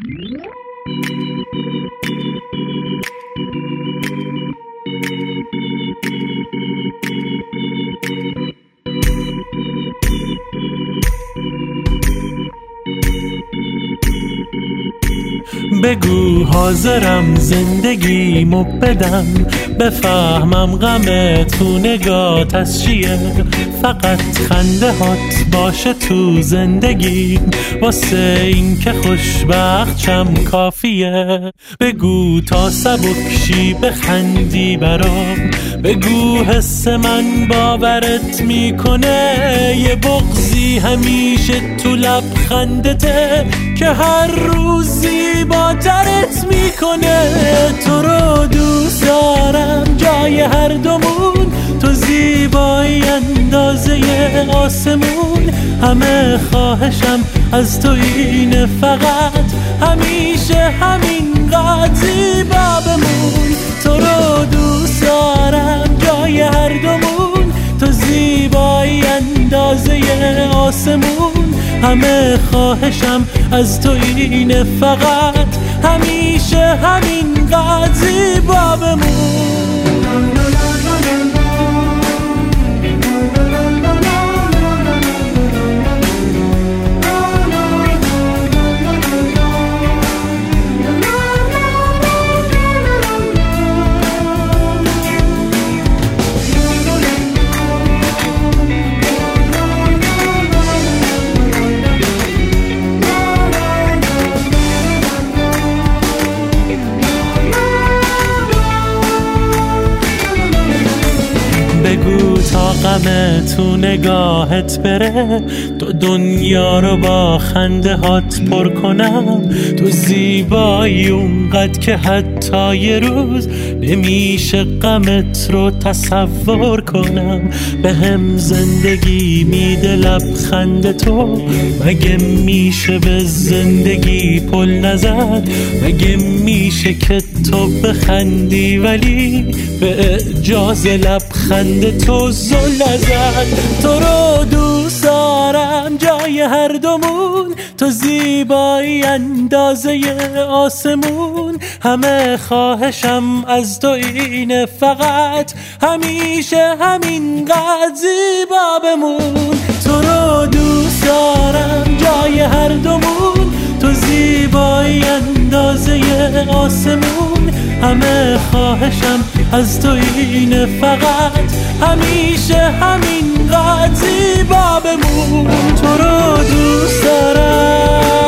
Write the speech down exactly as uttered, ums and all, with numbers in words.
بگو حاضرم زندگیمو بدم، بفهمم غم تو نگات از چیه. فقط خنده هات باشه تو زندگی، واسه این که خوشبخت شم کافیه. بگو تا سبکشی بخندی برام، بگو حس من باورت میکنه. یه بغضی همیشه تو لبخندته که هر روزی با ترت میکنه. تو رو دوست دارم جای هر دومون، تو زیبایی اندازه آسمون. همه خواهشم از تو اینه، فقط همیشه همینقدر زیبا بمون. تو رو دوست دارم جای هر دومون، تو زیبایی اندازه آسمون. همه خواهشم از تو اینه، فقط همیشه همینقدر زیبا بمون. بگو تا غم تو نگاهت بره، تو دنیا رو با خنده هات پر کنم. تو زیبایی اونقدر که حتی یه روز نمیشه غمت رو تصور کنم. به هم زندگی میده لبخند تو، مگه میشه به زندگی پل نزد؟ مگه میشه که تو بخندی ولی به اعجاز لبخند تو زل نزد؟ تو رو دوست دارم جای هر دومون، تو زیبایی اندازه آسمون. همه خواهشم از تو اینه، فقط همیشه همینقدر زیبا بمون. تو رو دوست دارم جای هر دومون، تو زیبایی اندازه آسمون. همه خواهشم از تو اینه، فقط همیشه همینقدر زیبا بمون. تو رو دوست دارم.